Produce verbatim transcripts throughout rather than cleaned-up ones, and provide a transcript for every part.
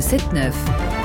sept neuf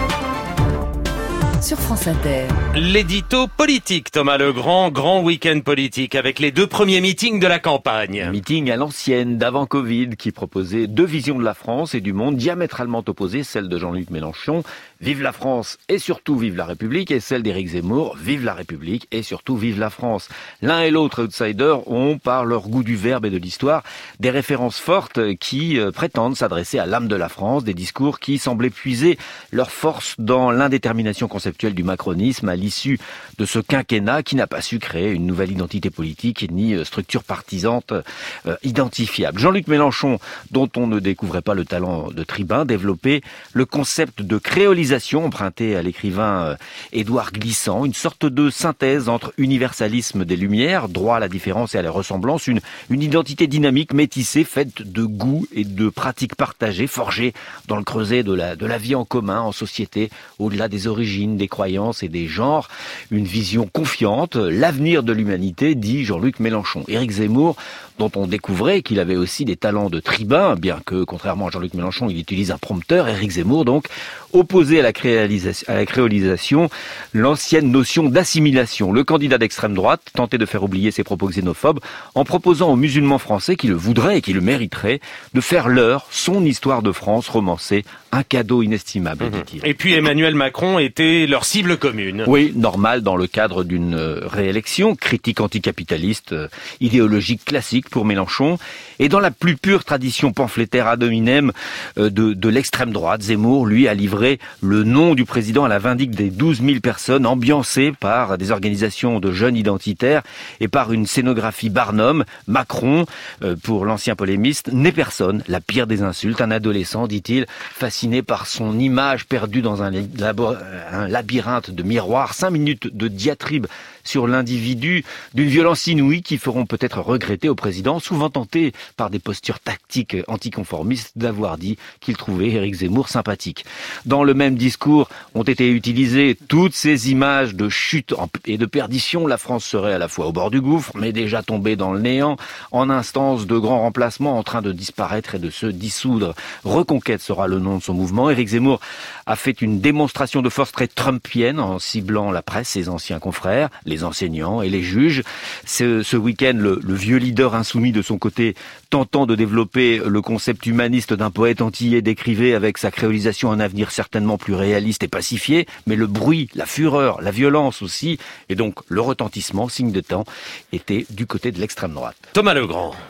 sur France Inter. L'édito politique, Thomas Legrand, grand week-end politique avec les deux premiers meetings de la campagne. Meeting à l'ancienne, d'avant Covid, qui proposait deux visions de la France et du monde diamétralement opposées, celle de Jean-Luc Mélenchon, vive la France et surtout vive la République, et celle d'Éric Zemmour, vive la République et surtout vive la France. L'un et l'autre outsider ont, par leur goût du verbe et de l'histoire, des références fortes qui euh, prétendent s'adresser à l'âme de la France, des discours qui semblaient puiser leur force dans l'indétermination conceptuelle du macronisme à l'issue de ce quinquennat qui n'a pas su créer une nouvelle identité politique ni structure partisane euh, identifiable. Jean-Luc Mélenchon, dont on ne découvrait pas le talent de tribun, développait le concept de créolisation emprunté à l'écrivain euh, Édouard Glissant, une sorte de synthèse entre universalisme des Lumières, droit à la différence et à la ressemblance, une, une identité dynamique métissée faite de goûts et de pratiques partagées, forgées dans le creuset de la, de la vie en commun, en société, au-delà des origines, des croyances et des genres, une vision confiante, l'avenir de l'humanité, dit Jean-Luc Mélenchon. Éric Zemmour, dont on découvrait qu'il avait aussi des talents de tribun, bien que, contrairement à Jean-Luc Mélenchon, il utilise un prompteur. Éric Zemmour, donc, opposé à la, créolisa- à la créolisation, l'ancienne notion d'assimilation. Le candidat d'extrême droite tentait de faire oublier ses propos xénophobes en proposant aux musulmans français qui le voudraient et qui le mériteraient de faire leur, son histoire de France romancée, un cadeau inestimable, mmh. dit-il. Et puis Emmanuel Macron était leur cible commune. Oui, normal dans le cadre d'une réélection, critique anticapitaliste, euh, idéologique classique pour Mélenchon, et dans la plus pure tradition pamphlétaire ad hominem euh, de, de l'extrême droite, Zemmour, lui, a livré le nom du président à la vindicte des douze mille personnes ambiancées par des organisations de jeunes identitaires et par une scénographie Barnum. Macron, euh, pour l'ancien polémiste, n'est personne, la pire des insultes, un adolescent, dit-il, fasciné par son image perdue dans un, labo- un labyrinthe de miroirs, cinq minutes de diatribe sur l'individu d'une violence inouïe qui feront peut-être regretter au président, souvent tenté par des postures tactiques anticonformistes, d'avoir dit qu'il trouvait Éric Zemmour sympathique. Dans le même discours ont été utilisées toutes ces images de chute et de perdition. La France serait à la fois au bord du gouffre, mais déjà tombée dans le néant, en instance de grand remplacement, en train de disparaître et de se dissoudre. Reconquête sera le nom de son mouvement. Éric Zemmour a fait une démonstration de force très trumpienne en ciblant la presse, ses anciens confrères, les enseignants et les juges. Ce, ce week-end, le, le vieux leader insoumis de son côté, tentant de développer le concept humaniste d'un poète antillais, décrivait avec sa créolisation un avenir certainement plus réaliste et pacifié, mais le bruit, la fureur, la violence aussi, et donc le retentissement, signe de temps, était du côté de l'extrême droite. Thomas Legrand.